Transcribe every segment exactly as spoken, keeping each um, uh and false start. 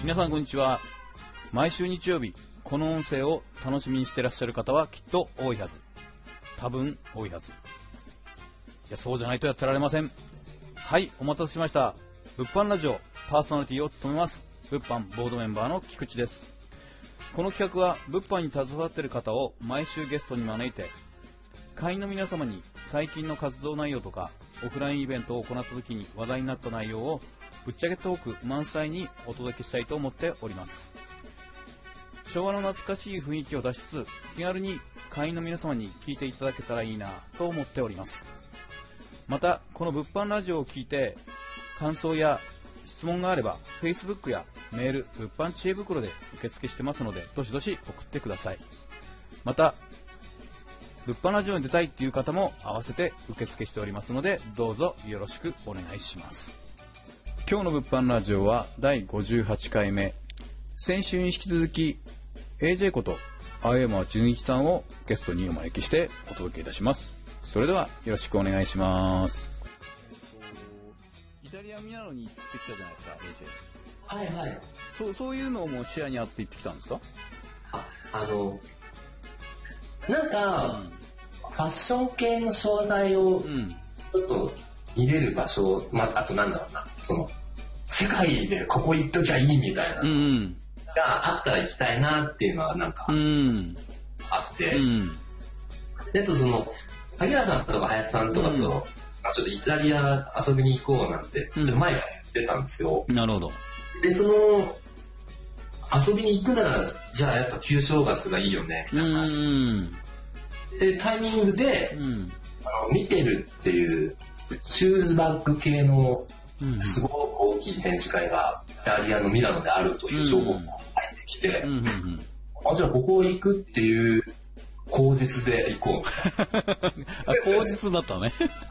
皆さんこんにちは。毎週日曜日この音声を楽しみにしてらっしゃる方はきっと多いはず。多分多いはず。いや、そうじゃないとやってられません。はい、お待たせしました。物販ラジオパーソナリティを務めます物販ボードメンバーの菊池です。この企画は物販に携わっている方を毎週ゲストに招いて、会員の皆様に最近の活動内容とかオフラインイベントを行った時に話題になった内容をぶっちゃけトーク満載にお届けしたいと思っております。昭和の懐かしい雰囲気を出しつつ、気軽に会員の皆様に聞いていただけたらいいなと思っております。またこの物販ラジオを聞いて感想や質問があれば Facebook やメール、物販知恵袋で受付してますので、どしどし送ってください。また物販ラジオに出たいっていう方も合わせて受付しておりますので、どうぞよろしくお願いします。今日の物販ラジオはだいごじゅうはちかいめ。先週に引き続き エージェー こと青山純一さんをゲストにお招きしてお届けいたします。それではよろしくお願いします。イタリアミラノに行ってきたじゃないですか、 エージェー。 はいはい。 そう、そういうのも視野にあって行ってきたんですか？ あ、あのなんか、うん、ファッション系の商材をちょっと入れる場所、うん、まあ、あとなんだろうな、その世界でここ行っときゃいいみたいなのがあったら行きたいなっていうのはなんかあって、うん、であとその萩原さんとか林さんとかと、うん、まあ、ちょっとイタリア遊びに行こうなんて、うん、ちょっと前から言ってたんですよ。 なるほど。 でその遊びに行くならじゃあやっぱ旧正月がいいよねみたいな話、うん、でタイミングで、うん、あのミペルっていうシューズバッグ系のすごく大きい展示会がイタリアのミラノであるという情報が入ってきて、うんうんうん、あじゃあここ行くっていう口実で行こうあ、口実だったね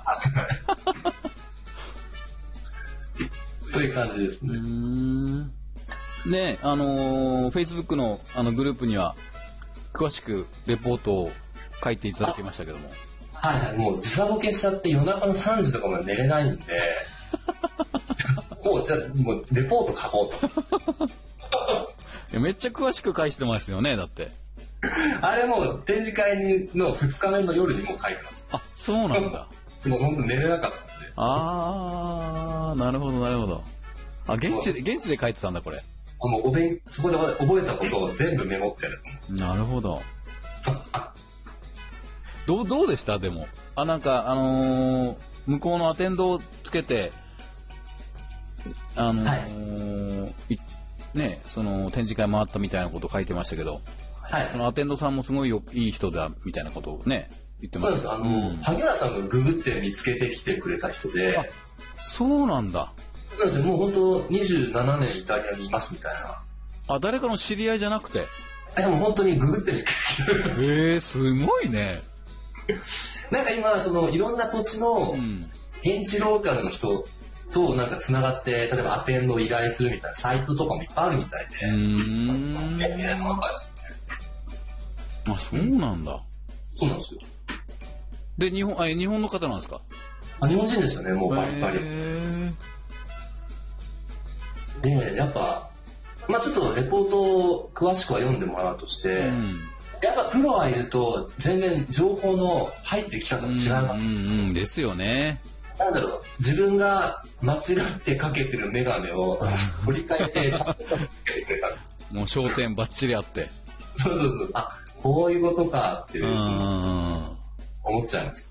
という感じですね。うーんね、あのー、Facebook のあのグループには詳しくレポートを書いていただきましたけども、 はいはい、もう時差ボケしちゃって夜中のさんじとかまで寝れないんでもうじゃあもうレポート書こうといやめっちゃ詳しく書いてますよね。だってあれもう展示会のふつかめの夜にもう書いてました。 あ、そうなんだもう本当寝れなかったんで。 あー、なるほどなるほど。あ、現地で現地で書いてたんだこれ。 もうおべんそこで覚えたことを全部メモってる。 なるほどどう、どうでしたでも。あ、なんか、あのー、向こうのアテンドをつけて、あのーはい、ね、その展示会回ったみたいなことを書いてましたけど、はい、そのアテンドさんもすごいよいい人だみたいなことをね、言ってました。 そうです。あの、うん、萩原さんがググって見つけてきてくれた人で。あ、 そうなんだ。 そうですよ。もう本当にじゅうななねんイタリアにいますみたいな。 あ、誰かの知り合いじゃなくて。 いやもう本当にググってみてへえ、すごいね。 なんか今そのいろんな土地の現地ローカルの人となんかつながって、例えばアテンドを依頼するみたいなサイトとかもいっぱいあるみたいで。うーん。便利なの分かるしね。 あ、そうなんだ。 そうなんですよ。 で、日本、あ、日本の方なんですか？ あ、日本人ですよね、もうバリバリ。で、やっぱ、まあちょっとレポートを詳しくは読んでもらうとして、うん、やっぱプロがいると全然情報の入ってき方が違います。うんうんうんですよね。 なんだろう、自分が間違ってかけてるメガネを取り替えてちゃんとかけてくれた。 もう焦点バッチリあって。 そうそうそう。あ、こういうことかっていう思っちゃいます。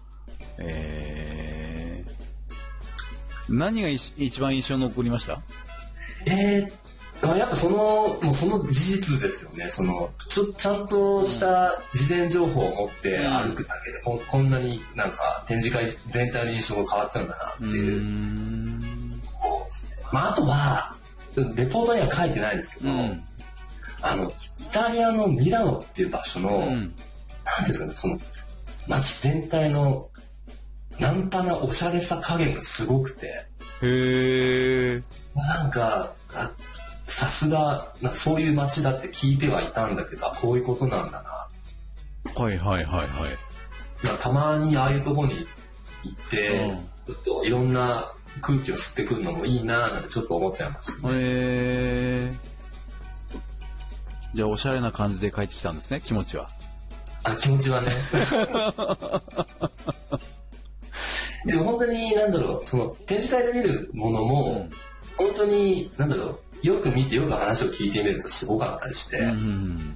えー、何が一番印象に残りました？ えー、やっぱそのもうその事実ですよね。そのちょちゃんとした事前情報を持って歩くだけで、うん、こ, こんなになんか展示会全体の印象が変わっちゃうんだなっていう。うーん、こう、まああとはレポートには書いてないんですけど、うん、あのイタリアのミラノっていう場所の、うん、なんていうんですかね、その街全体のナンパなおしゃれさ加減がすごくて。 へー。 なんかさすがなんかそういう街だって聞いてはいたんだけど、こういうことなんだな。 はいはいはいはい。 まあ、たまにああいうとこに行って、うん、ちょっといろんな空気を吸ってくるのもいいななんてちょっと思っちゃいましたね。 へじゃあおしゃれな感じで帰ってきたんですね、気持ちは。 あ、気持ちはね。でも本当に、なんだろう、その展示会で見るものも、うん、本当に、なんだろう、よく見てよく話を聞いてみるとすごかったりして、うん、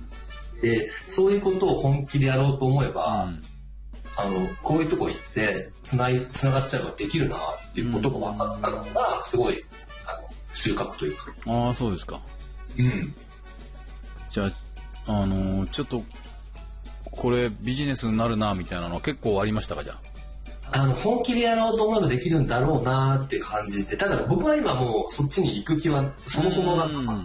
で、そういうことを本気でやろうと思えば、うん、あの、こういうとこ行って、つない、つながっちゃえばできるなっていうことが分かったのが、すごい、あの、収穫というか。 ああ、そうですか。 うん。 じゃあ、あのー、ちょっと、これビジネスになるなみたいなのは結構ありましたか、じゃあ。あの、本気でやろうと思えばできるんだろうなって感じて、ただ僕は今もうそっちに行く気はそもそもなかったから、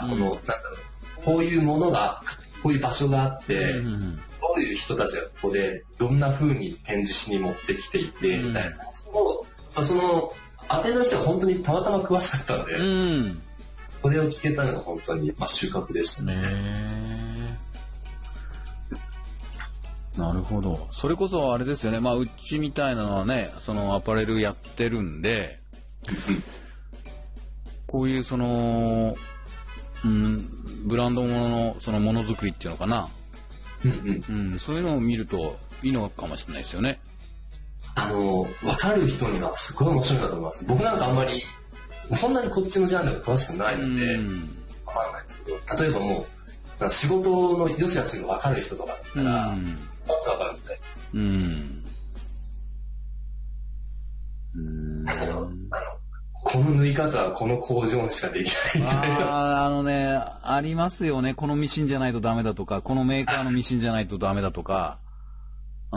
この、なんだろう、こういうものが、こういう場所があって、うん、どういう人たちがここでどんな風に展示しに持ってきていて、みたいな。うん、その、当ての人が本当にたまたま詳しかったんで、うん、それを聞けたのが本当に、まあ、収穫でしたね。 なるほど。それこそあれですよね。まあうちみたいなのはね、そのアパレルやってるんで、こういうその、うん、ブランドもののそのものづくりっていうのかな、うんうん、そういうのを見るといいのかもしれないですよね。 あの分かる人にはすごい面白いなと思います。僕なんかあんまりそんなにこっちのジャンルが詳しくないので、うん、分かんないんですけど、例えばもう仕事の良し悪しが分かる人とかだったら、うん、分かるみたいです。うん。うん。あの、この縫い方はこの工場にしかできないみたいな。 ああ、あのね、ありますよね。このミシンじゃないとダメだとか、このメーカーのミシンじゃないとダメだとか、うん。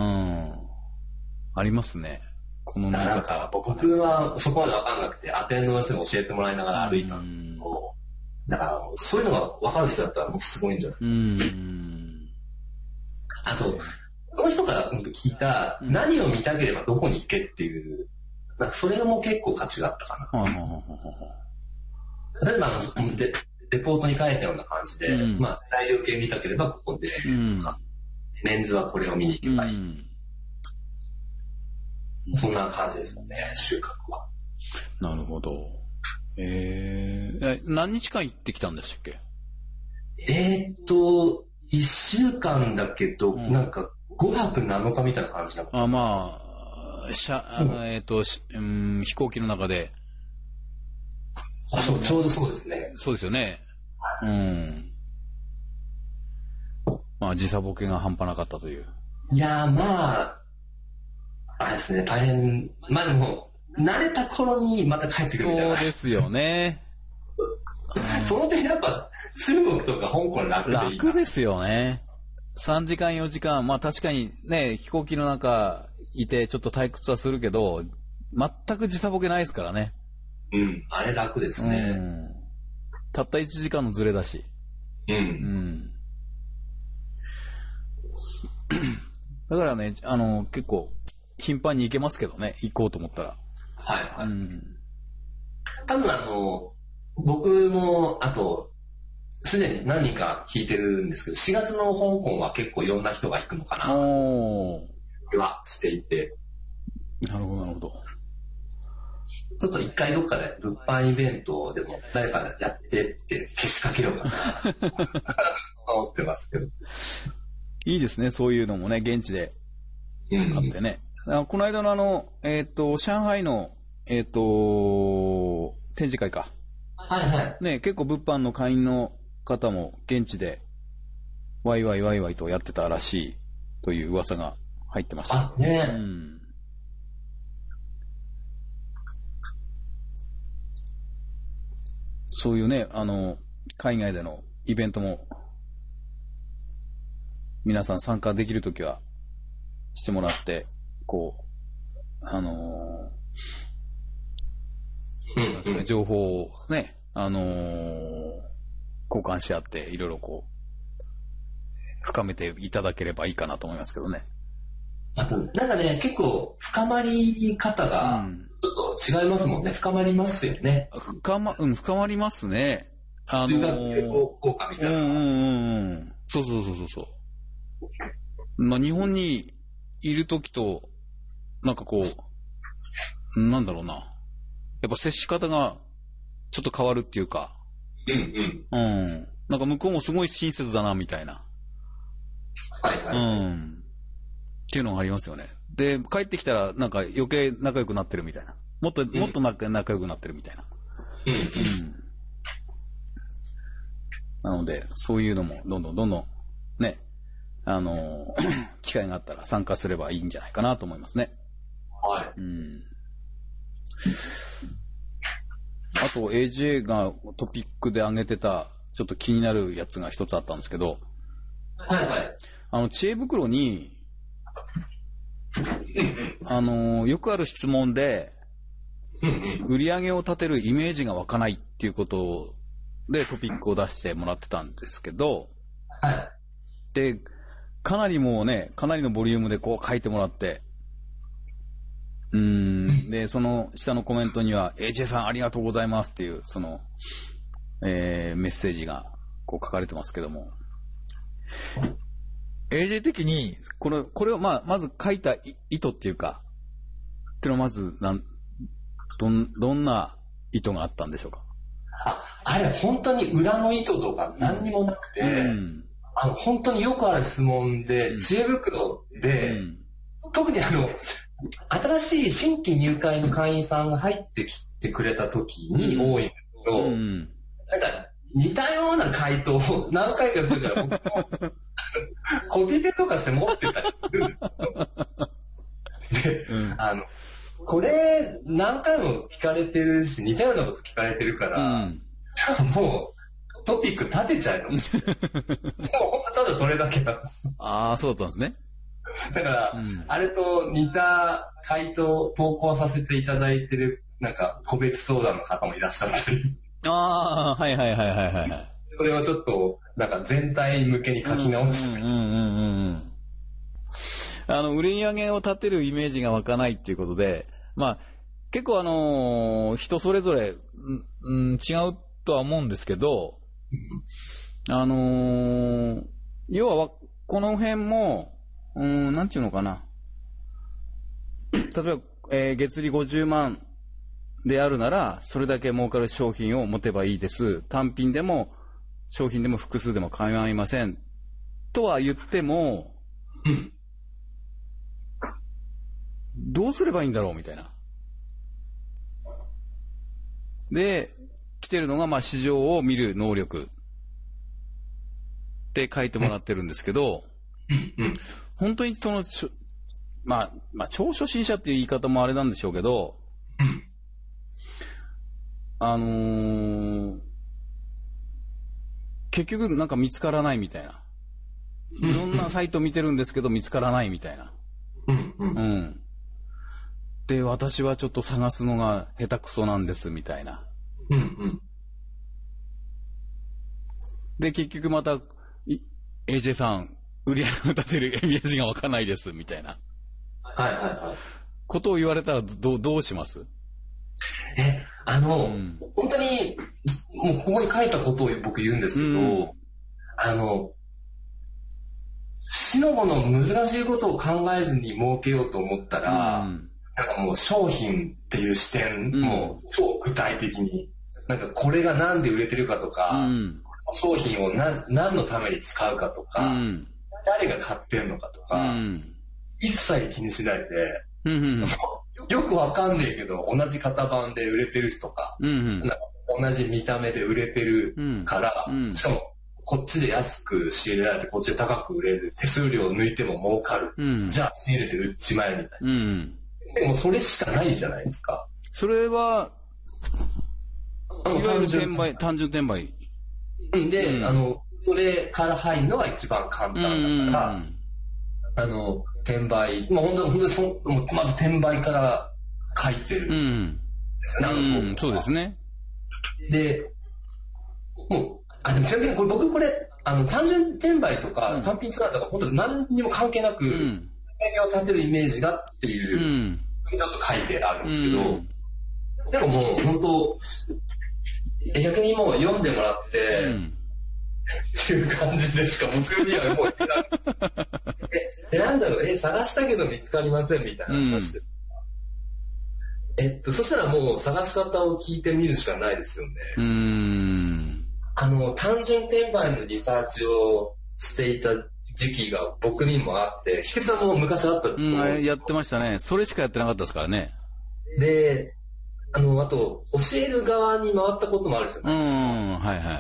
ありますね。この縫い方。 なんか僕はそこまで分かんなくて、アテンドの人に教えてもらいながら歩いたんですけど、だからそういうのが分かる人だったらもうすごいんじゃない？うん。あと、この人から聞いた、何を見たければどこに行けっていう、なんかそれも結構価値があったかな。例えばあのレ、レポートに書いたような感じで、うん、まあ、材料系見たければここで、うん、メンズはこれを見に行けばいい。うん、そんな感じですよね、収穫は。 なるほど。えー、何日間行ってきたんでしたっけ？ えーっと、一週間だけど、うん、なんかごはくなのかみたいな感じなの。 あ、まあ、しゃ、うん、えーっと、うん、飛行機の中で。 あ、そう、ちょうどそうですね。 そうですよね。うん。まあ、時差ボケが半端なかったという。 いやー、まあ、あれですね、大変。まあでも、慣れた頃にまた帰ってくるみたいな。 そうですよね。 その点やっぱ、中国とか香港楽でいい。 楽ですよね。さんじかんよじかん、まあ確かにね、飛行機の中いてちょっと退屈はするけど、全く時差ボケないですからね。 うん、あれ楽ですね。うん、 たったいちじかんのズレだし。 うん。うん、 だからね、あの、結構、頻繁に行けますけどね、行こうと思ったら。 はい、はい。うん、多分あの、僕も、あと、すでに何人か聞いてるんですけど、しがつの香港は結構いろんな人が行くのかな、はしていて。 なるほど、なるほど。 ちょっと一回どっかで物販イベントでも誰かやってってけしかけようかな思ってますけど。 いいですね、そういうのもね、現地であってね。うん、この間のあの、えっと、上海の、えっと、展示会か。 はいはい。 ね、結構物販の会員の方も現地でワイワイワイワイとやってたらしいという噂が入ってました。 あ、ね、 うん。そういうね、あの、海外でのイベントも皆さん参加できるときはしてもらって、こう、あのー、なんですかね、情報をね、あのー、交換し合っていろいろこう、深めていただければいいかなと思いますけどね。 あと、なんかね、結構深まり方がちょっと違いますもんね。うん、深まりますよね。 深ま、うん、深まりますね。 あのー、中学効果みたいな。 うんうんうん。そうそうそうそうそう。まあ、日本にいるときと、なんかこう、なんだろうな。やっぱ接し方がちょっと変わるっていうか。 うんうん。 うん。 なんか向こうもすごい親切だな、みたいな。 はいはい。 うん。っていうのがありますよね。で、帰ってきたら、なんか余計仲良くなってるみたいな。もっと、もっと仲仲良くなってるみたいな。 うん。 うん。なので、そういうのも、どんどんどんどん、ね、あのー、機会があったら参加すればいいんじゃないかなと思いますね。 はい。 うん。あと、エージェー がトピックで挙げてた、ちょっと気になるやつが一つあったんですけど、 はいはい。 あの、知恵袋に、あのー、よくある質問で、売り上げを立てるイメージが湧かないっていうことでトピックを出してもらってたんですけど、 はい。 で、かなりもうね、かなりのボリュームでこう書いてもらって、うーん、で、その下のコメントには、エージェー さんありがとうございますっていう、その、えー、メッセージがこう書かれてますけども、エージェー 的に、これ、これをまあ、まず書いた意図っていうか、っていうのはまず、なん、どん、どんな意図があったんでしょうか？ あ、あれ本当に裏の意図とか何にもなくて、うん、あの、本当によくある質問で、うん、知恵袋で、うん、特にあの、新しい新規入会の会員さんが入ってきてくれた時に多いんですけど、うん、なんか似たような回答を何回かするから僕もコピペとかして持ってたりするんですよ。で、うん、あの、これ何回も聞かれてるし似たようなこと聞かれてるから、うん、もうトピック立てちゃえと思って。もうただそれだけなんです。 ああ、そうだったんですね。 だから、うん、あれと似た回答、投稿させていただいてる、なんか、個別相談の方もいらっしゃったり。 ああ、はいはいはいはいはい。 それをちょっと、なんか全体向けに書き直して。 うんうんうんうん。あの、売り上げを立てるイメージが湧かないっていうことで、まあ、結構あのー、人それぞれ、うん、違うとは思うんですけど、あのー、要は、この辺も、うーん、なんていうのかな。例えば、えー、月利ごじゅうまんであるなら、それだけ儲かる商品を持てばいいです。単品でも、商品でも複数でも構いません。とは言っても、うん、どうすればいいんだろうみたいな。で、来てるのが、まあ、市場を見る能力って書いてもらってるんですけど、 うんうん、 本当にその、まあ、まあ、超初心者っていう言い方もあれなんでしょうけど、うん、あのー、結局なんか見つからないみたいな。いろんなサイト見てるんですけど見つからないみたいな。 うんうんうん、で、私はちょっと探すのが下手くそなんですみたいな。 うんうん、 で、結局また、エージェー さん、売り上げを立てるイメージが湧かないですみたいな。 はいはいはい。 ことを言われたらどう、どうします？ え、あの、うん、本当に、もうここに書いたことを僕言うんですけど、うん、あの、しのごの難しいことを考えずに儲けようと思ったら、うん、なんかもう商品っていう視点、うん、もう超具体的に、なんかこれがなんで売れてるかとか、うん、商品を何、何のために使うかとか、うん、誰が買ってるのかとか、うん、一切気にしないで、うん、よくわかんねえけど、同じ型番で売れてる人とか、うん、なんか同じ見た目で売れてるから、うん、しかもこっちで安く仕入れられて、こっちで高く売れる、手数料を抜いても儲かる、うん、じゃあ仕入れて売っちまえみたいな。うん、でもそれしかないじゃないですか。 それは、いわゆる転売、単純転売。 で、うん、あの、それから入るのが一番簡単だから、うん、あの、転売、まあ、本当に、本当にそもうまず転売から書いてるんですよね。 うんうん、そうですね。 で、もう、あ、でもちなみにこれ僕これ、あの、単純転売とか単品ツアーとか、本当に何にも関係なく、営業を立てるイメージがっていう、うん、ちょっと書いてあるんですけど、うん、でももう本当、逆にもう読んでもらって、うん、っていう感じでしか僕にはもうえ、なんだろう、え、探したけど見つかりませんみたいな話です。うん、えっと、そしたらもう探し方を聞いてみるしかないですよね。 うーん。 あの、単純転売のリサーチをしていた時期が僕にもあって、菊池さんも昔あったと思うんです。 うん、やってましたね。それしかやってなかったですからね。 で、あの、あと、教える側に回ったこともあるじゃないですか。 うん、はいはい。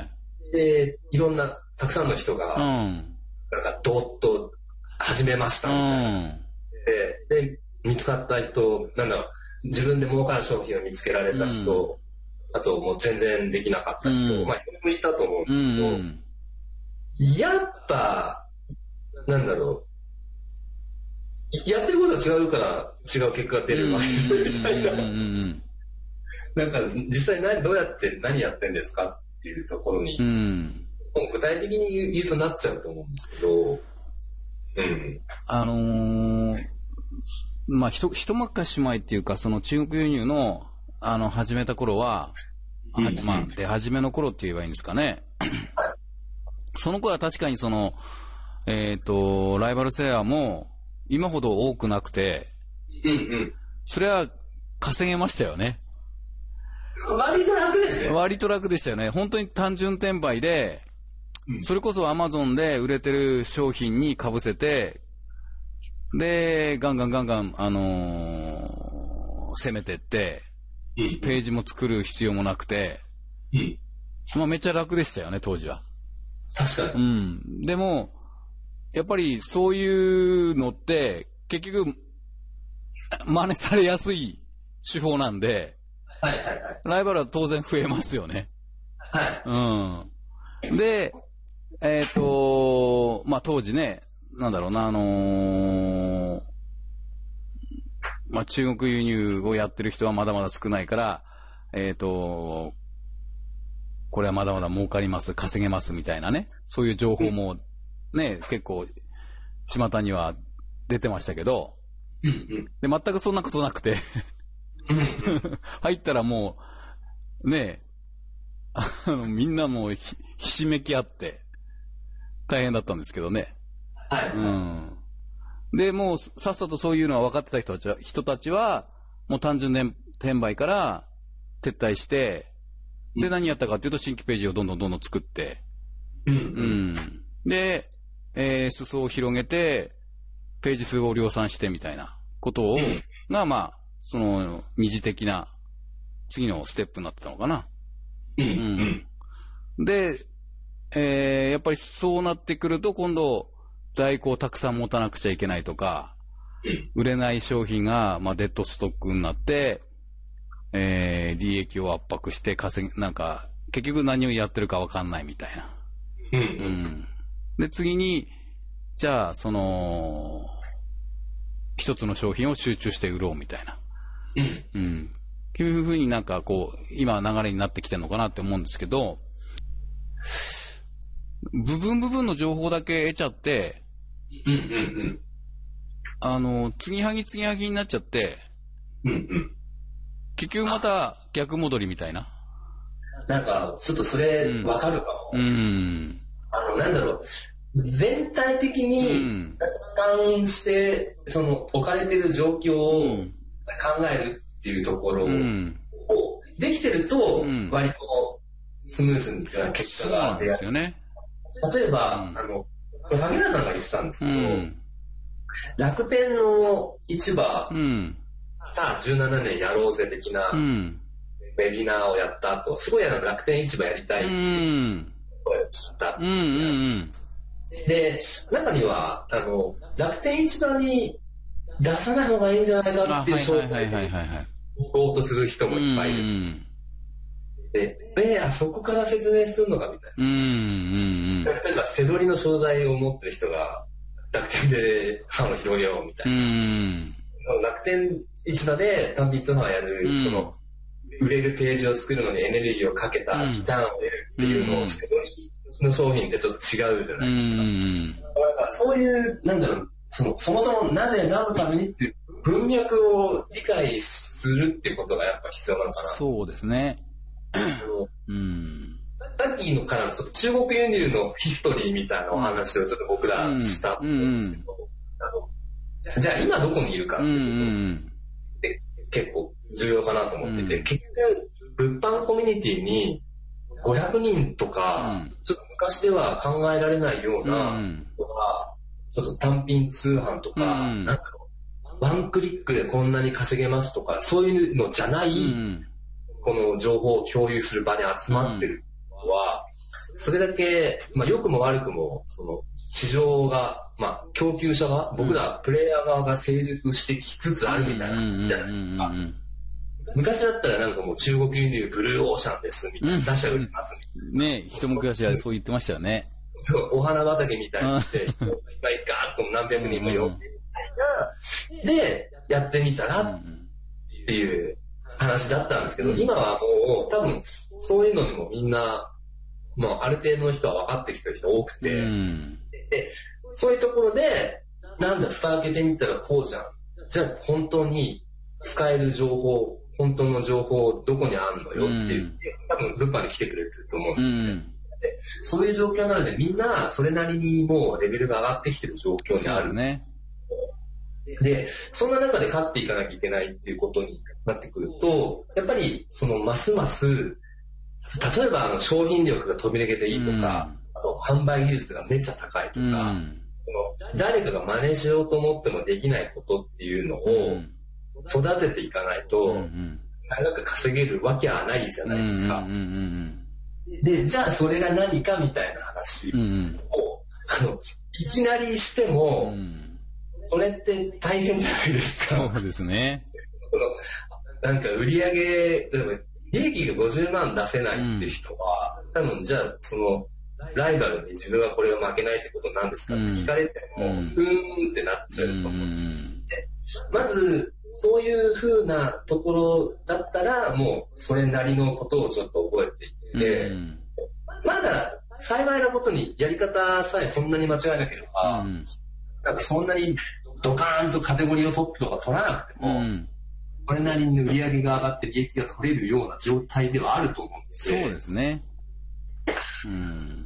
で、いろんな、たくさんの人が、 うん、 なんか、どーっと始めましたみたいな。うん、で、で、見つかった人、なんだろう、自分で儲かる商品を見つけられた人、うん、あともう全然できなかった人、うん、まあ、いろいろいたと思うんですけど、うん、やっぱ、なんだろう、やってることが違うから違う結果が出るわけみたいな。なんか実際何どうやって何やってんですかっていうところに、うん、具体的に言うとなっちゃうと思うんですけど、うん、 あのー、まあひと一昔前っていうかその中国輸入のあの始めた頃は、うん、まあ出始めの頃って言えばいいんですかね。その頃は確かにそのえっとライバルセラーも今ほど多くなくて、うんうん、それは稼げましたよね。 割と楽ですね。 割と楽でしたよね。本当に単純転売で、うん、それこそアマゾンで売れてる商品に被せて、で、ガンガンガンガン、あのー、攻めてって、うん、ページも作る必要もなくて、うん、まあめっちゃ楽でしたよね、当時は。 確かに。 うん。でも、やっぱりそういうのって結局真似されやすい手法なんで、 はいはいはい、 ライバルは当然増えますよね。 はい。 うん。で、えっと、まあ当時ね、なんだろうな、あのー、まあ中国輸入をやってる人はまだまだ少ないから、えっと、これはまだまだ儲かります、稼げますみたいなね、そういう情報も、ね、結構、巷には出てましたけど、うんうん、で、全くそんなことなくて、入ったらもう、ね、あの、みんなもうひ、ひしめき合って、大変だったんですけどね。 はい。 うん。で、もう、さっさとそういうのは分かってた人たちは、人たちは、もう単純に転売から撤退して、で、何やったかっていうと、新規ページをどんどんどんどん作って、うん。うん。で、えー、裾を広げて、ページ数を量産してみたいなことを、うん、が、まあ、その、二次的な、次のステップになってたのかな。うん。うん、で、えー、やっぱりそうなってくると、今度、在庫をたくさん持たなくちゃいけないとか、うん、売れない商品が、まあ、デッドストックになって、えー、利益を圧迫して稼ぎ、なんか、結局何をやってるかわかんないみたいな。うん。うん、で、次に、じゃあ、その、一つの商品を集中して売ろうみたいな。うん。うん。っていうふうになんかこう、今流れになってきてるのかなって思うんですけど、部分部分の情報だけ得ちゃって、うんうんうん。あの、継ぎはぎ継ぎはぎになっちゃって、うんうん。結局また逆戻りみたいな。 なんか、ちょっとそれわかるかも。うん。うん、あの、なんだろう。全体的に俯瞰して、その置かれている状況を考えるっていうところをできてると、割とスムーズな結果が出やすい。例えば、あの、これ萩原さんが言ってたんですけど、楽天の市場、さあじゅうななねんやろうぜ的なウェビナーをやった後、すごいあの楽天市場やりたいっていう声を聞いた。で、中には、あの、楽天市場に出さない方がいいんじゃないかっていう商品を売ろうとする人もいっぱいいる。で、えー、あそこから説明するのかみたいな。うんうんうん、例えば、背取りの商材を持ってる人が楽天で販を広げようみたいな。うん、楽天市場で単品通販をやる、うん、その、売れるページを作るのにエネルギーをかけたリターンを得るっていうのを背取りの商品ってちょっと違うじゃないですか。うん、だからそういう、なんだろう、その、そもそもなぜ何のためにっていう文脈を理解するっていうことがやっぱ必要なのかな。 そうですね。 うん、さっきのからの中国輸入のヒストリーみたいなお話をちょっと僕らしたと思うんですけど、うんうん、あのじゃあ今どこにいるかっていうことって結構重要かなと思ってて、うん、結局物販コミュニティにごひゃくにんとか、うん、ちょっと昔では考えられないような、うん、ちょっと単品通販とか、うん、なんだろう、ワンクリックでこんなに稼げますとか、そういうのじゃない、うん、この情報を共有する場に集まってるのは、うん、それだけ、まあ良くも悪くも、その、市場が、まあ、供給者が、僕らプレイヤー側が成熟してきつつあるみたいな感じじゃないですか。昔だったらなんかもう中国輸入ブルーオーシャンですみたいな、出しゃ売りますみたいな。 ねえ、一昔はそう言ってましたよね。 そう、お花畑みたいにして、いっぱいガーッと何百人も呼んでみたいな。で、やってみたらっていう話だったんですけど、今はもう多分そういうのにもみんな、もうある程度の人は分かってきてる人多くて、で、そういうところで、なんだ、蓋開けてみたらこうじゃん。じゃあ本当に使える情報、本当の情報どこにあるのよって言って、多分ルパに来てくれてると思うんですよね。で、そういう状況なのでみんなそれなりにもうレベルが上がってきてる状況にある。 ね。 で、そんな中で勝っていかなきゃいけないっていうことになってくると、やっぱりそのますます、例えばあの商品力が飛び抜けていいとか、あと販売技術がめっちゃ高いとか、うん、誰かが真似しようと思ってもできないことっていうのを育てていかないと、うんうん、長く稼げるわけはないじゃないですか。で、じゃあそれが何かみたいな話を、うんうん、あのいきなりしても、うん、それって大変じゃないですか。 そうですね。 なんか売り上げ、例えば利益がごじゅうまん出せないっていう人は、うん、多分じゃあそのライバルに自分はこれが負けないってことなんですかって聞かれても、うん、うーんってなっちゃうと思うんで、まずそういう風なところだったらもうそれなりのことをちょっと覚えていって、うん、まだ幸いなことにやり方さえそんなに間違えなければ、うん、なんかそんなにドカーンとカテゴリーをトップとか取らなくても、うん、これなりに売り上げが上がって利益が取れるような状態ではあると思うんですよ。そうですね。うん、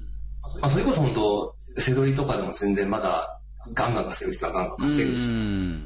まあ、それこそ本当背取りとかでも全然まだガンガン稼ぐ人はガンガン稼ぐし、うん、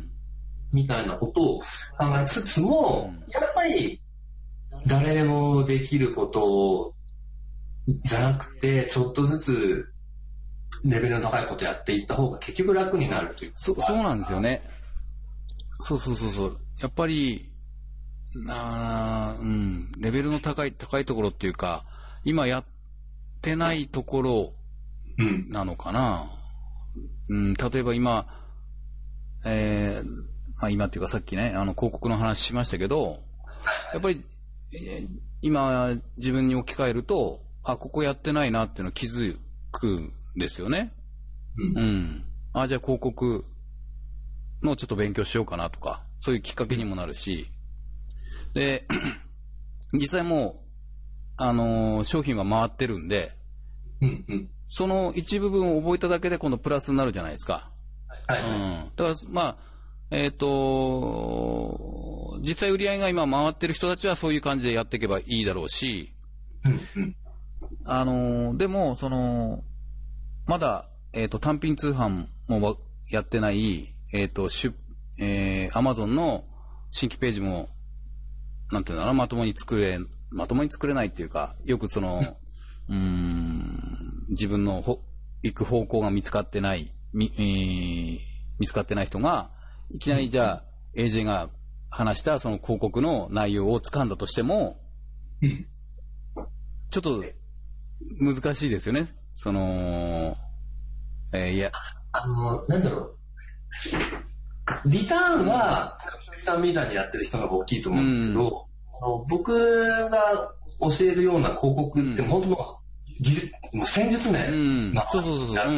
みたいなことを考えつつも、うん、やっぱり誰でもできることじゃなくてちょっとずつレベルの高いことやっていった方が結局楽になるという。 そ, そうなんですよね。そうそうそうそう。やっぱりあ、うん、レベルの高い高いところっていうか今やってないところなのかな、うん、例えば今、えーまあ、今っていうかさっきねあの広告の話しましたけどやっぱり、えー、今自分に置き換えるとあここやってないなっていうのを気づくんですよね、うんうん、あじゃあ広告のちょっと勉強しようかなとかそういうきっかけにもなるしで実際もうあのー、商品は回ってるんで、うんうん、その一部分を覚えただけで今度プラスになるじゃないですか。はいはい、うん、だからまあえっ、ー、と実際売り上げが今回ってる人たちはそういう感じでやっていけばいいだろうし、うんうん、あのー、でもそのまだえっ、ー、と単品通販もやってないえっ、ー、とシュえー、Amazon の新規ページもなんていうのかなまともに作れまともに作れないっていうかよくそのうーん自分のほ行く方向が見つかってないみ、えー、見つかってない人がいきなりじゃあ エージェー が話したその広告の内容を掴んだとしても、うん、ちょっと難しいですよねその、えー、いやあのなんだろうリターンは菊池さんみたいにやってる人が大きいと思うんですけど、うん、あの僕が教えるような広告って本当の技術、もう戦術面、うん、 そうそうそうそう、うんうん、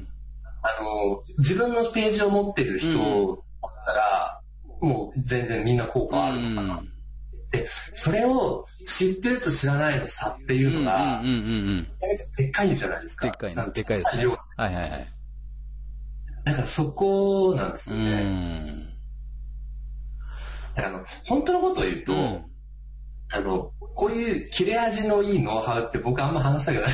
あの自分のページを持ってる人だったら、うん、もう全然みんな効果あるのかな、うん、でそれを知ってると知らないの差っていうのが、うんうんうんうん、でっかいじゃないですか。 でっかいなでっかいですね。はいはいはい。 だからそこなんですよね。うんだからあの本当のことを言うと、うん、あのこういう切れ味のいいノウハウって僕あんま話したくない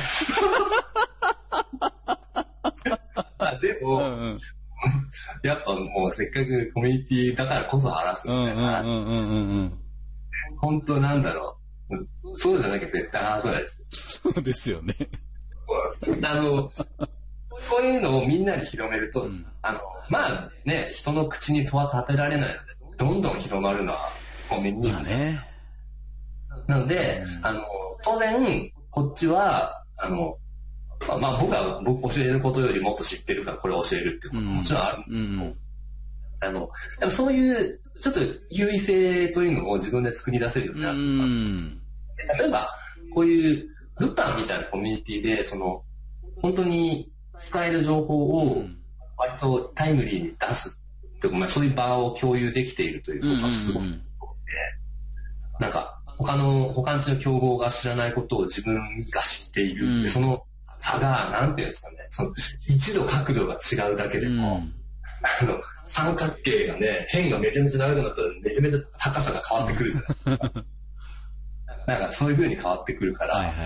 でも、うんうん、やっぱもうせっかくコミュニティだからこそ話すみたいな話、うんうんうんうん、本当なんだろうそうじゃなきゃ絶対話さないです。 そうですよね。 あの、こういうのをみんなに広めると、うん、あの、まあね、人の口に戸は立てられないので、どんどん広まるのは、コメント。 まあね。 なので、うん、あの、当然、こっちは、あの、まあ、まあ、僕は僕教えることよりもっと知ってるからこれを教えるっていうことももちろんあるんですけど、うんうん、あの、でもそういう、ちょっと優位性というのを自分で作り出せるようになるとか、うん、例えば、こういうルパンみたいなコミュニティで、その、本当に使える情報を割とタイムリーに出すっていうか、まあそういう場を共有できているということがすごく、うんうんうん、なんか、他の、他の競合が知らないことを自分が知っている。うん、その差が、なんていうんですかね、その、一度角度が違うだけでも、うん、あの、三角形がね、辺がめちゃめちゃ長くなったらめちゃめちゃ高さが変わってくるじゃないですか。なんかそういう風に変わってくるから、はいはいはい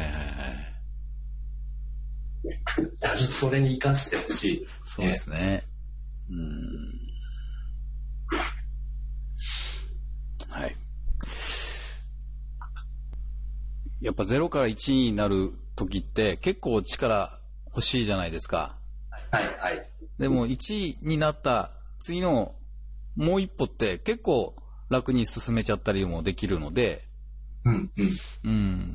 はい。それに活かしてほしいですね。 そうですね。うーん。はい。やっぱゼロからいちになる時って結構力欲しいじゃないですか。 はいはい。 でもいちになった次のもう一歩って結構楽に進めちゃったりもできるので、 うんうん。 うん。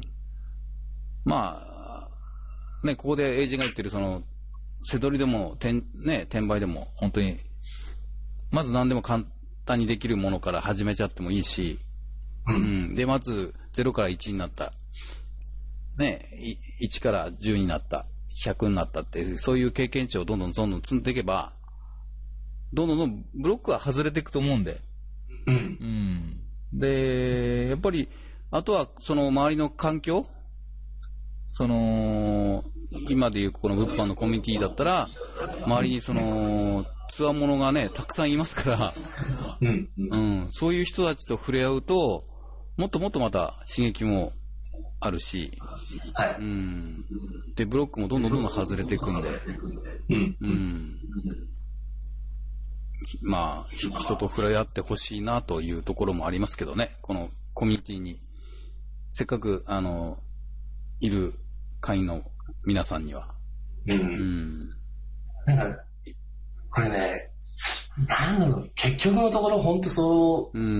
まあ、ね、ここでエイジが言ってるその、背取りでも、転、ね、転売でも本当に、まず何でも簡単にできるものから始めちゃってもいいし、うん。うん、で、まずゼロからいちになった。ね、いちからじゅうになった。ひゃくになったっていう、そういう経験値をどんどんどんどん積んでいけば、どんどんどんブロックは外れていくと思うんで。 うん。 うん。で、やっぱり、あとはその周りの環境、その、今でいうこの物販のコミュニティだったら、周りにその、つわものがね、たくさんいますから、 うん。 うん。そういう人たちと触れ合うと、もっともっとまた刺激もあるし、 はい。 うん。で、ブロックもどんどんどんどん外れていくんで、 うん。 うん。まあ、人と触れ合ってほしいなというところもありますけどね、このコミュニティに。せっかく、あの、いる会員の皆さんには。 うん。うん、なんか、これね、なんだろう、結局のところ本当そう、うん、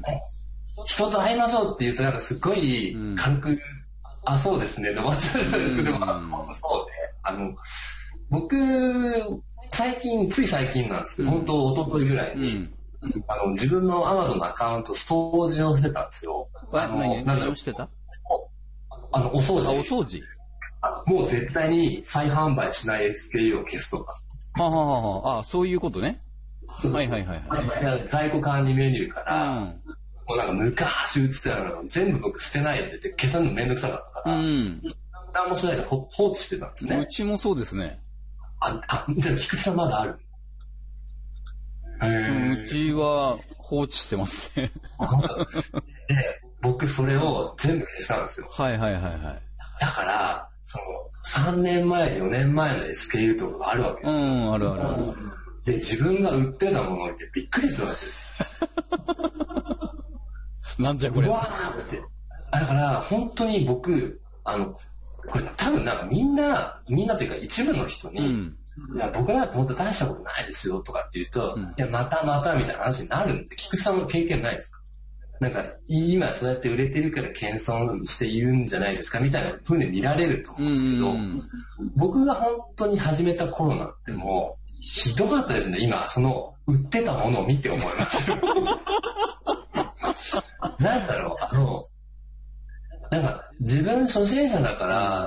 人と会いましょうって言うとなんかすっごい軽く、うん、あ、そうですね、で終わっちゃうんですけど、本当そうで、あの、僕、最近、つい最近なんですけど、うん、本当一昨日ぐらいに、うんあの、自分の Amazon のアカウント掃除をしてたんですよ。 あの、何、何をしてた？ あの、お掃除。 あ、お掃除。 もう絶対に再販売しない エスケーユー を消すとか。 はあ、はあはあ、あ、そういうことね。はいはいはいはい。 在庫管理メニューから、うん、もうなんか昔売ってたの全部僕捨てないって言って消さるのめんどくさかったから、うん。何もしないで放置してたんですね。 うちもそうですね。 あ、あ、じゃあ菊池さんまだある？ うちは放置してますね。 で、僕それを全部消したんですよ。 はいはいはいはい。 だから、その、さんねんまえ、よねんまえの エスケーユー とかがあるわけですよ。 うん、あるあるある。 で、自分が売ってたものを見てびっくりするわけです。 なんじゃこれ。 うわーって。だから、本当に僕、あの、これ多分なんかみんな、みんなというか一部の人に、うんいや僕なんて本当大したことないですよとかって言うと、うん、いや、またまたみたいな話になるんで、菊池さんの経験ないですか？なんか、今そうやって売れてるから謙遜しているんじゃないですかみたいな風に見られると思うんですけど、うん、僕が本当に始めた頃なんてもう、ひどかったですね。今、その、売ってたものを見て思いますよ。なんだろう、あの、なんか、自分初心者だから、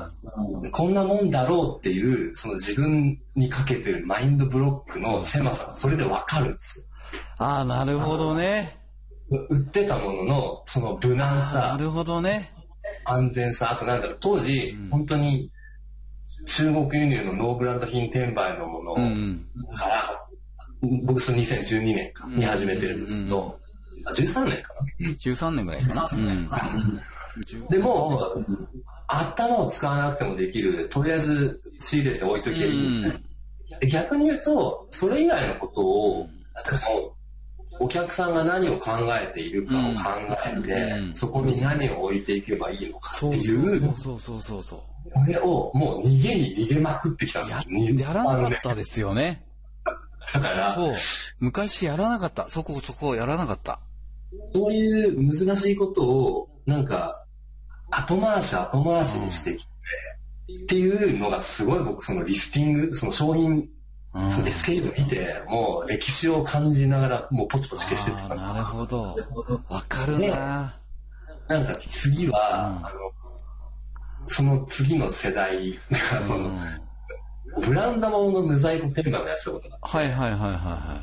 こんなもんだろうっていう、その自分にかけてるマインドブロックの狭さがそれでわかるんですよ。 ああ、なるほどね。 売ってたものの、その無難さ。 なるほどね。 安全さ、あとなんだろう、当時、うん、本当に中国輸入のノーブランド品転売のものから、うん、僕そのにせんじゅうにねんに始めてるんですけど、うん、じゅうさんねんかな ? じゅうさん 年ぐらいかな。うんでも、頭を使わなくてもできる、とりあえず仕入れて置いときゃいいみたいな。逆に言うと、それ以外のことを、例えばもう、 お客さんが何を考えているかを考えて、うん、そこに何を置いていけばいいのかっていう、 そうそうそうそう。 これをもう逃げに逃げまくってきたんですよ。や、やらなかったですよね。 だから、 そう。昔やらなかった。そこそこやらなかった。 そういう難しいことを、なんか、後回し後回しにしてきて、うん、っていうのがすごい僕そのリスティング、その商品、うん、そのエスケープ見て、もう歴史を感じながら、もうポチポチ消してってた。 なるほど。わかるな。 なんか次は、うん、あの、その次の世代、うん、ブランド物の無在庫転売をやったことがあって、 はいはいはいはいはい。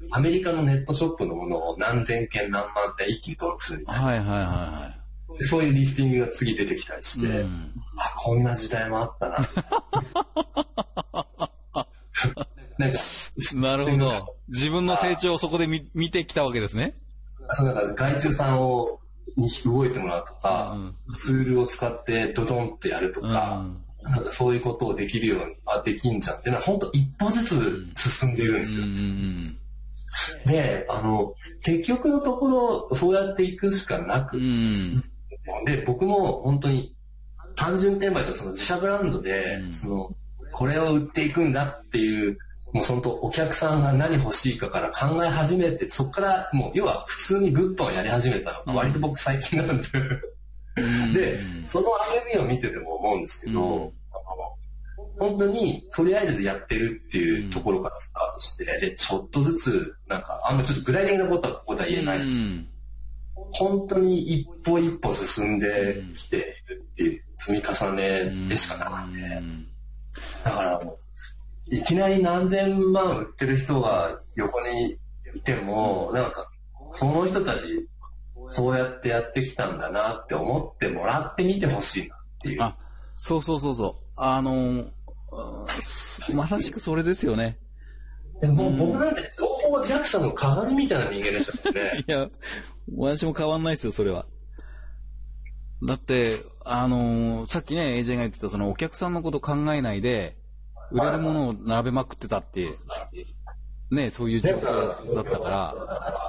アメリカのネットショップのものを何千件何万点一気に登録するみたいな。 はいはいはいはい。 そういうリスティングが次出てきたりして、うん、あ、こんな時代もあったな。なんかなるほど。自分の成長をそこで 見, 見てきたわけですね。 そうなんか外注さんをに動いてもらうとか、うん、ツールを使ってドドンってやるとか、うん、なんかそういうことをできるように、あ、できんじゃんっていうのは本当一歩ずつ進んでいるんですよ。うんうんうん、で、あの、結局のところそうやっていくしかなく、うん、で、僕も本当に単純転売とかその自社ブランドで、うん、その、これを売っていくんだっていう、もう本当お客さんが何欲しいかから考え始めて、そこからもう要は普通に物販をやり始めたのが割と僕最近なんで、うん、で、その歩みを見てても思うんですけど、うん、本当にとりあえずやってるっていうところからスタートして、で、ちょっとずつ、なんか、あんまちょっと具体的なことはここでは言えないですけど、うん、本当に一歩一歩進んできているっていう積み重ねでしかなくて、だからもう、いきなり何千万売ってる人が横にいても、なんか、その人たち、そうやってやってきたんだなって思ってもらってみてほしいなっていう。 あ、そうそうそうそう。あのー、まさしくそれですよね。 でもう僕なんて情報弱者の鏡みたいな人間でしたもんね。 いや、私も変わんないですよ、それは。だって、あのー、さっきね、エージェー が言ってたそのお客さんのこと考えないで、売れるものを並べまくってたって、ね、そういう状況だったから、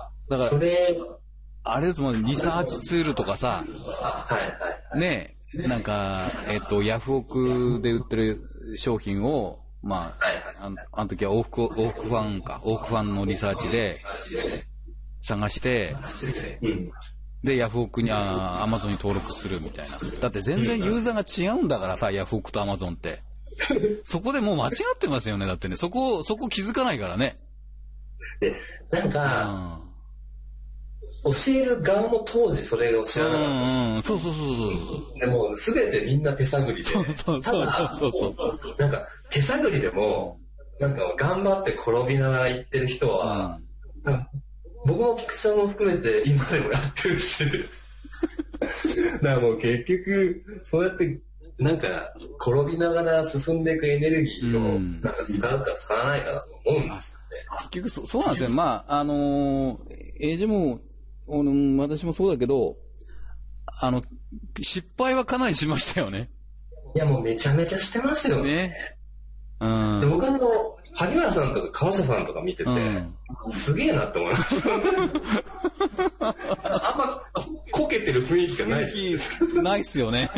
だから、 それあれですもん、リサーチツールとかさ、ね、なんか、えっと、ヤフオクで売ってる商品を、まあ、あの、あの時は往復、往復ファンか、往復ファンのリサーチで探して、で、ヤフオクに、あ、アマゾンに登録するみたいな。だって全然ユーザーが違うんだからさ、ヤフオクとアマゾンって。そこでもう間違ってますよね、だってね。そこ、そこ気づかないからね。 で、なんか、うん、教える側も当時それを知らなかったし。うんうん、 そうそうそうそう。 でも、すべてみんな手探りで。 そうそうそうそうそう。 なんか、手探りでも、なんか頑張って転びながら行ってる人は、うん、僕のピクチャーも含めて今でもやってるし。だからもう結局、そうやって、なんか、転びながら進んでいくエネルギーを、なんか使うか使わないかだと思うんですよね。 結局そ、そうなんですよ。まあ、あのー、エージェーも、私もそうだけど、あの、失敗はかなりしましたよね。 いや、もうめちゃめちゃしてますよね。ね。うん。で、僕あの、萩原さんとか川下さんとか見てて、うん、すげえなって思います。あんまこけてる雰囲気がないです。 雰囲気ないっすよね。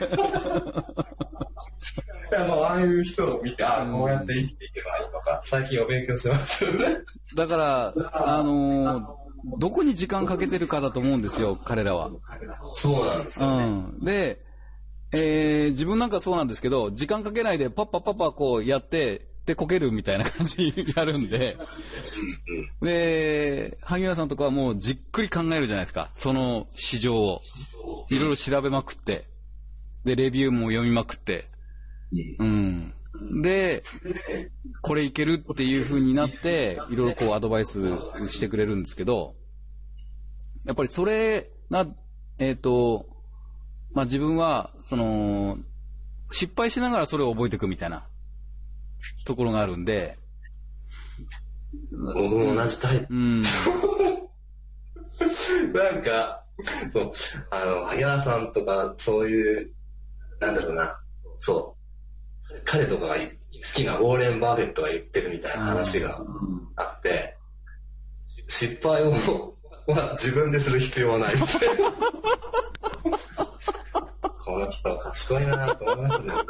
いや、まあ、ああいう人を見て、ああ、こうやって生きていけばいいのか、最近お勉強してますよね。 だから、あのー、どこに時間かけてるかだと思うんですよ、彼らは。 そうなんですよね。 うん。で、えー、自分なんかそうなんですけど、時間かけないでパッパパッパこうやって、で、こけるみたいな感じやるんで、で、萩原さんとかはもうじっくり考えるじゃないですか。その市場を。いろいろ調べまくって、で、レビューも読みまくって、うん。で、これいけるっていう風になって、いろいろこうアドバイスしてくれるんですけど、やっぱりそれが、えっと、まあ、自分は、その、失敗しながらそれを覚えていくみたいなところがあるんで。 僕も同じタイプ。うん。なんか、そう、あの、萩原さんとか、そういう、なんだろうな、そう、彼とかが好きなウォーレン・バーフェットが言ってるみたいな話があって、 失敗をは自分でする必要はない。この人は賢いなと思いますね。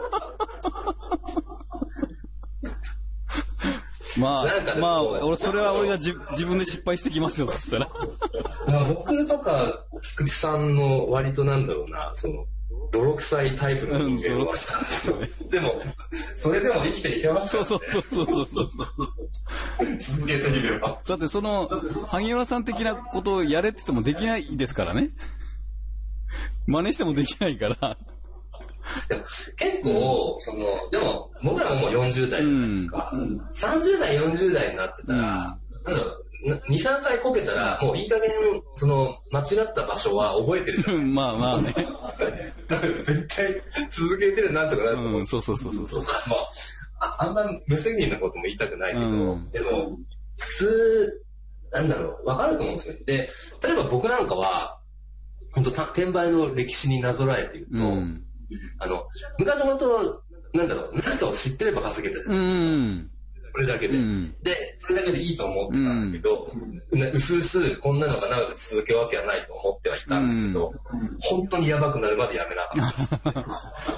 まあ、まあ、俺、それは俺がじ自分で失敗してきますよ、そしたら。 まあ僕とか、菊池さんの割となんだろうな、その、泥臭いタイプの人間は。うん、泥臭いですよね。でも、それでも生きていけますからね。そうそうそうそうそうそう。続けてみれば。 だってその、萩原さん的なことをやれって言ってもできないですからね。真似してもできないから。 でも結構、うん、その、でも、僕らももうよんじゅう代じゃないですか。うん、さんじゅう代、よんじゅう代になってたら、うん、なんだろう、に、さんかいこけたら、もういい加減、その、間違った場所は覚えてるじゃないですか。まあまあね。絶対続けてるなんとかなると思う。うん、そうそうそうそう。そうそうまあ、あ、あんま無責任なことも言いたくないけど、うん、でも、普通、なんだろう、わかると思うんですよ。で、例えば僕なんかは、本当転売の歴史になぞらえて言うと、うんあの、昔本当、なんだろう、何かを知ってれば稼げたじゃないですか。うん、それだけで、うん。で、それだけでいいと思ってたんだけど、うん、うすうすこんなのが長く続けるわけはないと思ってはいたんだけど、うん、本当にやばくなるまでやめなかった。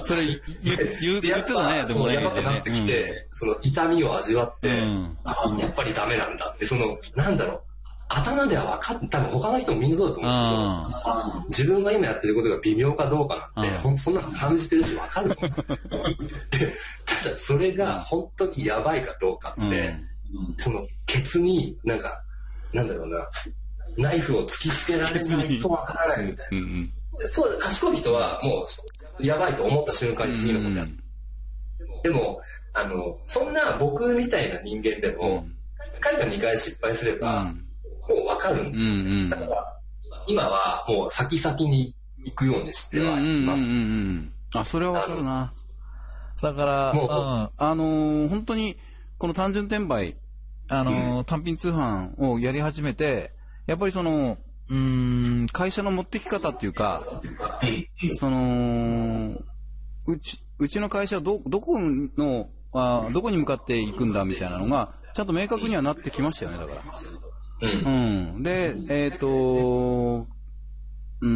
それ言, 言, 言ってたね、でもね。 やばくなってきて、うん、その痛みを味わって、うん、あ、やっぱりダメなんだって、その、なんだろう、頭では分かって、多分他の人もみんなそうだと思うんですけど、自分が今やってることが微妙かどうかなんて、ほんとそんなの感じてるし分かると思う。で、ただそれが本当にやばいかどうかって、うん、そのケツになんか、なんだろうな、ナイフを突きつけられないと分からないみたいな。うん、そう、賢い人はもう、やばいと思った瞬間に次のことやる。うん、でも、あの、そんな僕みたいな人間でも、いっかいかにかい失敗すれば、うんもう分かるんですよ、ねうんうん。だから、今はもう先々に行くようにしてはいます。うんうんうんうん、 あ、それは分かるな。だから、もうあ、あのー、本当に、この単純転売、あのーうん、単品通販をやり始めて、やっぱりその、うーん、会社の持ってき方っていうか、うん、その、うち、うちの会社はど、どこの、あ、どこに向かっていくんだみたいなのが、ちゃんと明確にはなってきましたよね、だから。うんうん、で、えっ、ー、と、うん、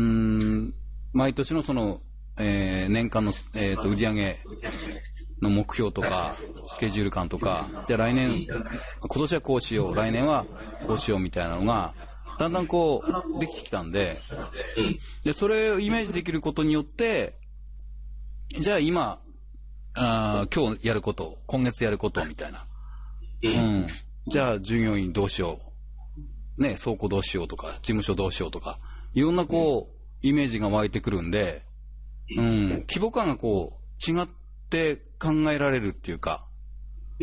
毎年のその、えー、年間の、えー、と売り上げの目標とか、スケジュール感とか、じゃあ来年、今年はこうしよう、来年はこうしようみたいなのが、だんだんこう、できてきたんで、で、それをイメージできることによって、じゃあ今、あ今日やること、今月やることみたいな。うん。じゃあ従業員どうしよう。ね、倉庫どうしようとか、事務所どうしようとか、いろんなこう、イメージが湧いてくるんで、うん、規模感がこう、違って考えられるっていうか、うん、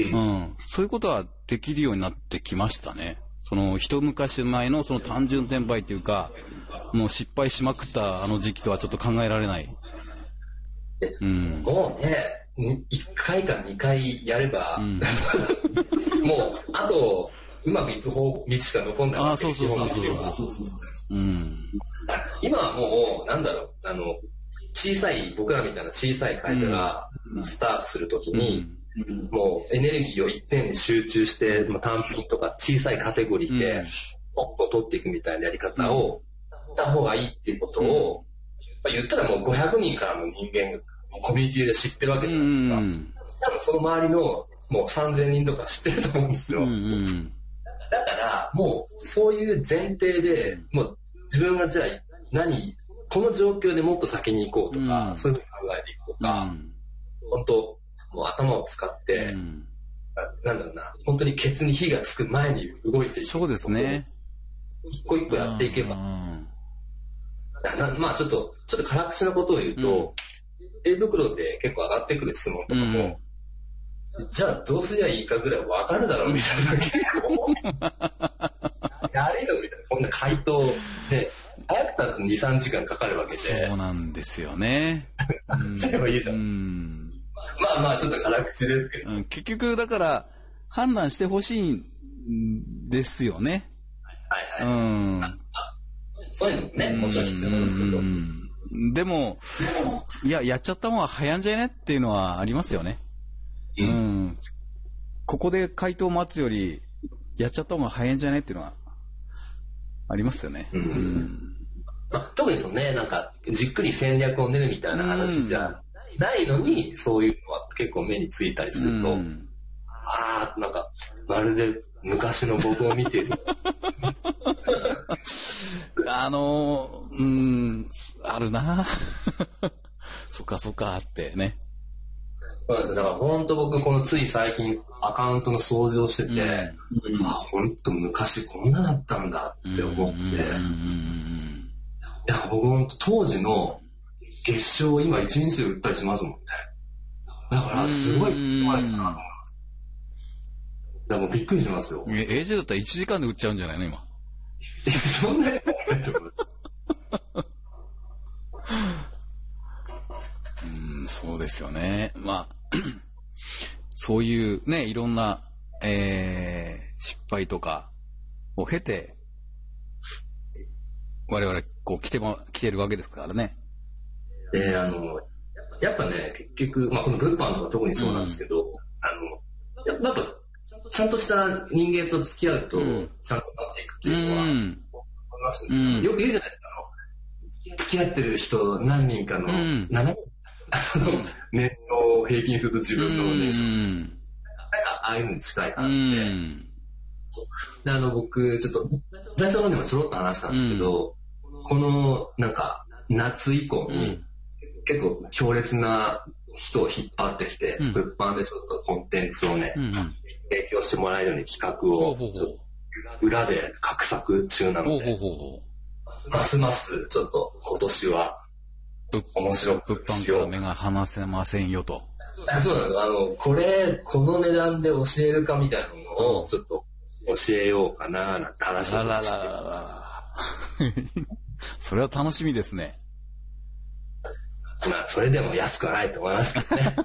そういうことはできるようになってきましたね。その、一昔前のその単純転売っていうか、もう失敗しまくったあの時期とはちょっと考えられない。 うん、もうね、いっかいかにかいやれば、うん、もう、あと、うまくいく方道しか残んないわけですよ。ああ、そうそうそうそうそう。うん。今はもう、なんだろう、あの、小さい、僕らみたいな小さい会社がスタートするときに、うん、もうエネルギーを一点に集中して、まあ、単品とか小さいカテゴリーで、ポッと取っていくみたいなやり方を、した方がいいっていうことを、まあ、言ったらもうごひゃくにんからの人間がコミュニティで知ってるわけじゃないですか。うん、多分その周りのもうさんぜんにんとか知ってると思うんですよ。うんうんだから、もう、そういう前提で、もう、自分がじゃあ、何、この状況でもっと先に行こうとか、うん、そういうふうに考えていくとか、うん、本当、もう頭を使って、うん、なんだろうな、本当にケツに火がつく前に動いていく。 そうですね。 一個一個やっていけば。うんなまあ、ちょっと、ちょっと辛口なことを言うと、手、うん、袋で結構上がってくる質問とかも、うんじゃあどうすりゃいいかぐらい分かるだろうみたいな。やれよみたいな。こんな回答で、早くたってに、さんじかんかかるわけで。 そうなんですよね。 やっちゃえばいいじゃん。うん、まあまあちょっと辛口ですけど。 うん、結局だから判断してほしいんですよね。 はいはい。うん、そういうのね、もちろん必要なんですけど。 うんでも、いや、やっちゃった方が早いんじゃねっていうのはありますよね。うん、ここで回答を待つよりやっちゃった方が早いんじゃないっていうのはありますよね。 うんうんまあ、特にそのね、なんか、じっくり戦略を練るみたいな話じゃないのに、そういうのは結構目についたりすると、ああ、なんか、まるで昔の僕を見てる。 あのー、うーん、あるなそっかそっかってね。 そうなんですよ。だから本当僕このつい最近アカウントの掃除をしてて、うん、あ、本当昔こんなだったんだって思って、いや僕本当当時の月賞を今一日で売ったりしますもんね。だからすごい怖いですなと思います。だからもうびっくりしますよ。 え、エージェー だったらいちじかんで売っちゃうんじゃないの今。 そんなにないと思う。 うん、そうですよね。まあ、そういうね、いろんな、えー、失敗とかを経て、我々、こう、来ても、来てるわけですからね。 で、あの、やっぱね、結局、まあ、この物販とか特にそうなんですけど、うん、あの、やっぱ、ちゃんとした人間と付き合うと、ちゃんとなっていくっていうのは、うん、うん、よく言うじゃないですか、あの、付き合ってる人何人かの、うん、ななにんあの、ネットを平均すると自分の年収。うん。なんか、ああいうのに近い話で。うん、で、あの、僕、ちょっと、最初の方でもちょろっと話したんですけど、うん、この、なんか、夏以降に、うん、結構強烈な人を引っ張ってきて、うん、物販でちょっとコンテンツをね、うんうん、提供してもらえるように企画を、裏で画策中なので、ほうほうほうますますちょっと今年は、面白く物販から目が離せませんよと。 そうなんですよ。あの、これ、この値段で教えるかみたいなのを、ちょっと教えようかな、なんて話をして。らららららそれは楽しみですね。 まあ、それでも安くはないと思いますけどね。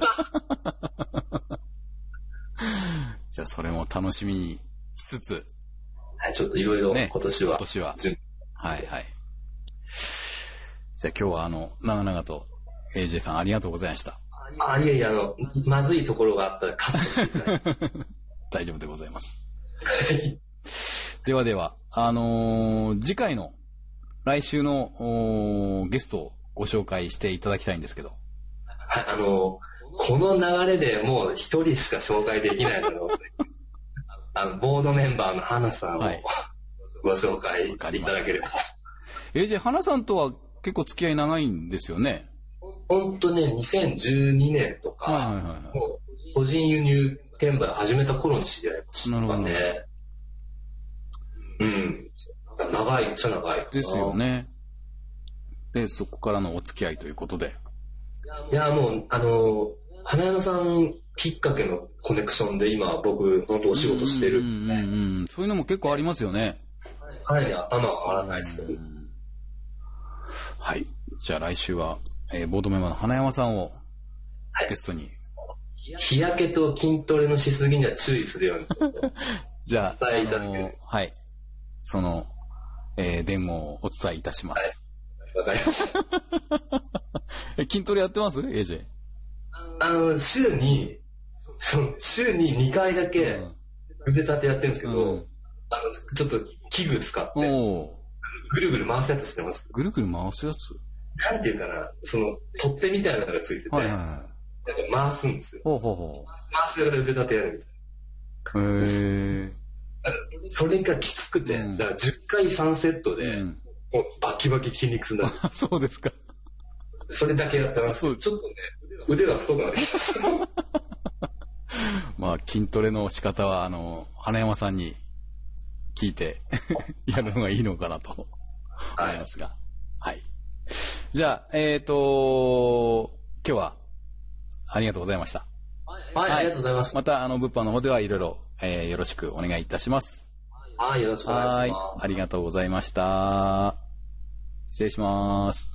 じゃあ、それも楽しみにしつつ。 はい、ちょっといろいろ今年は、ね。 今年は。はいはい。じゃあ今日はあの、長々と エージェー さんありがとうございました。 あ、いえいえ、あの、まずいところがあったらカットしてください。 大丈夫でございます。ではでは、あのー、次回の、来週のゲストをご紹介していただきたいんですけど。 はい、あのー、この流れでもう一人しか紹介できないだろうと。あの、ボードメンバーの花さんを、はい、ご紹介いただければ。 エージェー、花さんとは結構付き合い長いんですよね。 ほんとね、にせんじゅうにねんとか、はいはいはい、もう個人輸入転売始めた頃に知り合いましたね。なるほどね。うん。長いっちゃ長い。 ですよね。で、そこからのお付き合いということで。 いや、もう、あの、花山さんきっかけのコネクションで今僕、本当お仕事してる、ね。うんうんうん。そういうのも結構ありますよね。 彼に頭が上がらないですけど。 はい。じゃあ来週は、えー、ボードメンバーの花山さんをゲストに。 はい、日焼けと筋トレのしすぎには注意するように。 じゃあ、伝えいただける。はい。その、えー、伝言をお伝えいたします。 わ、はい、かりました。 筋トレやってます エージェー？ あの、週に、週ににかいだけ腕立てやってるんですけど、うん、あの、ちょっと器具使って、ぐるぐる回すやつしてます。 ぐるぐる回すやつ？ なんていうかな、その、取っ手みたいなのがついてて、はいはいはい、なんか回すんですよ。ほうほうほう。回すより腕立てやるみたいな。へー。それがきつくて、うん、だからじゅっかいさんセットで、うん、もうバキバキ筋肉痛になる。 そうですか。 それだけやってます。ちょっとね、腕が太くなってきました。 まあ、筋トレの仕方は、あの、花山さんに聞いてやるのがいいのかなと思いますが。はい。はい、じゃあ、えっと、今日はありがとうございました。 はい、はい、ありがとうございました。 また、あの、物販の方ではいろいろ、えー、よろしくお願いいたします。 はい、よろしくお願いします。はい、 ありがとうございました。失礼します。